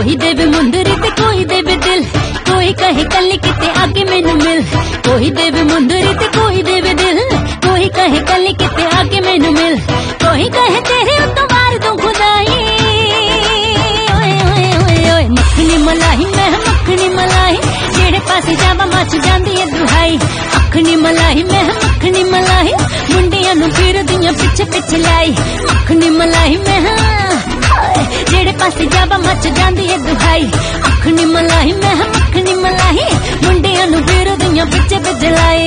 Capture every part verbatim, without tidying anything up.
कोई देवे मुंदरी ते कोई देवे दिल, कोई कहे कल किते आके मैनू मिल। कोई देवे मुंदरी ते कोई देवे दिल, कोई कहे कल किते आके मैनू मिल। कोई कहे तेरे उत्तों मार दूं खुदाई, ओए ओए ओए ओए मखनी मलाई मैं मखनी मलाई, जेड़े पासे जावा मच जांदी है दुहाई। मखनी मलाई मैं मखनी मलाई, मुंडियां नू फिर दियां पिछे पिछे लाई। मखनी मलाई मैं जेड़े पासे जावा मच जांदी है दुहाई। मखनी मलाई मैं मखनी मलाई, मुंडियां नू फिर दियां पिछे पिछे लाई।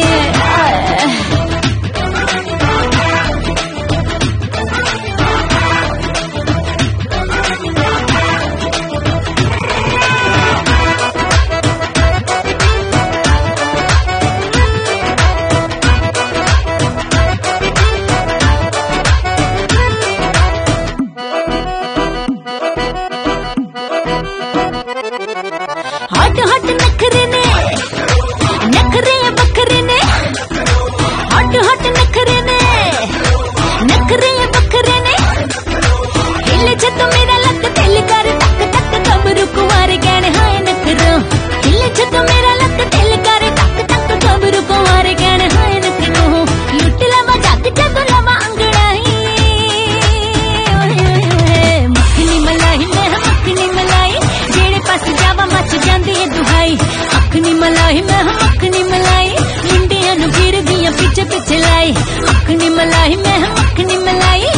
हट हट नखरे ने, नखरे बखरे ने, हट हट नखरे ने, नखरे बखरे ने। हिले छत मेरा लक दिल कर तक तक कबरू कुंवारे गहने हाय नखरो। हिले छत मेरा लक दिल कर तक तक कबरू कुंवारे गहने हाय नखरो। लुट लवा जग जग लवा अंगड़ाई, मखनी मलाई मैं मखनी मलाई, जेड़े पास जावा मच जांदी है दुहाई। मखनी मलाई मैं मखनी मलाई, मुंडियां नू फिर दियां पिछे पिछे लाई। मखनी मलाई मैं मखनी मलाई,